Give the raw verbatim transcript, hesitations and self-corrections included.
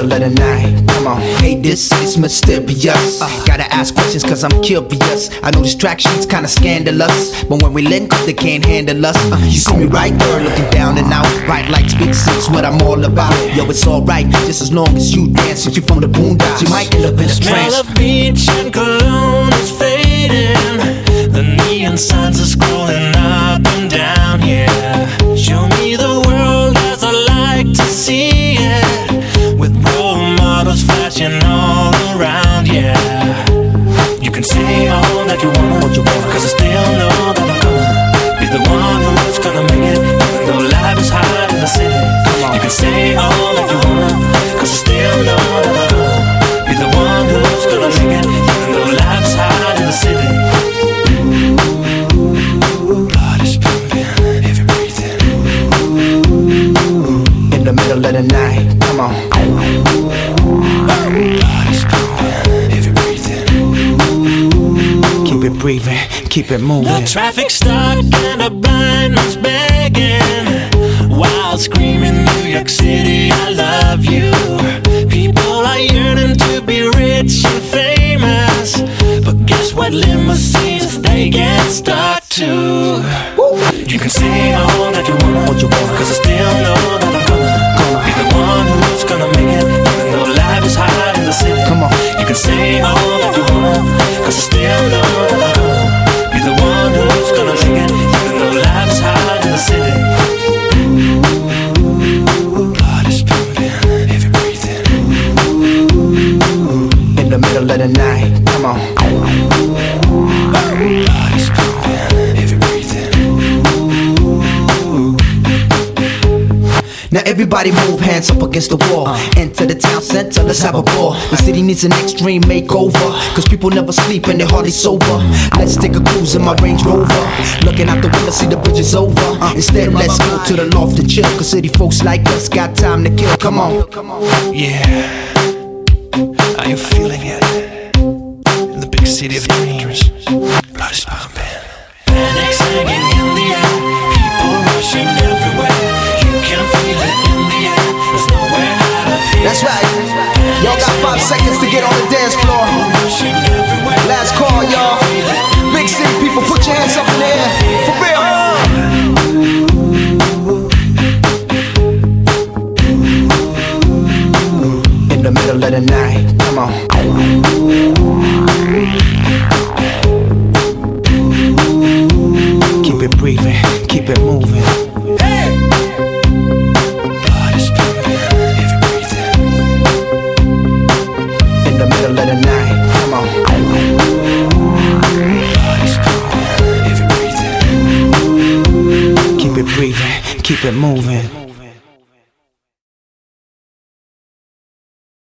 middle of the night, come on. Hey, this is mysterious. uh, Gotta ask questions cause I'm curious. I know distractions kinda scandalous, but when we link up they can't handle us. uh, You see me right there looking down and out. Bright lights, big six, what I'm all about. Yo, it's alright, just as long as you dance. If you from the boondocks, you might end up in a trance. Smell of beach and cologne is fading. The neon signs are scrolling up and down, yeah. Show me the world as I like to see it, with role models flashing all around, yeah. You can say all that you want, cause I still know that I'm gonna be the one who's gonna make it, even though life is hard in the city. You can say all that you want, cause I still know that I'm gonna be the one who's gonna make it, even though life's hard in the city. Blood is pumping, heavy breathing. In the middle of the night, come on. Blood is pumping, heavy breathing. Keep it breathing, keep it moving. The traffic's stuck and a blind man's begging, while screaming New York City, I love you. People are yearning to be rich and famous, but guess what limousines they get stuck to. You can say all that you want, cause I still know that I'm gonna be the one who's gonna make it, even though life is hard in the city. Come on. You can say all that you want, cause I still know that I'm gonna be the one who's gonna make it, even though life is hard in the city. Blood is pumping, heavy breathing. In the middle of the night, come on. Blood is pumping, heavy breathing. Now everybody move, hands up against the wall. uh. Enter the town center, let's have a ball. The city needs an extreme makeover, cause people never sleep and they're hardly sober. Let's take a cruise in my Range Rover, looking out the window, see the bridge is over. uh. Instead, let's go to the loft and chill, cause city folks like us got time to kill. Come on. Yeah, are you feeling it? In the big city of dreams, blood is pumping. Panic hanging in the air, people rushing everywhere. You can feel it in the air, there's nowhere out of here. That's right. Y'all got five seconds to get on the dance floor. Rushing everywhere. Last call, y'all. Big city people, put your hands up in the air. For real. In the middle of the night, come on. Keep it breathing, keep it moving. Hey! Blood is pumping, heavy breathing. In the middle of the night, come on. Blood is pumping, heavy breathing. Keep it breathing, keep it moving.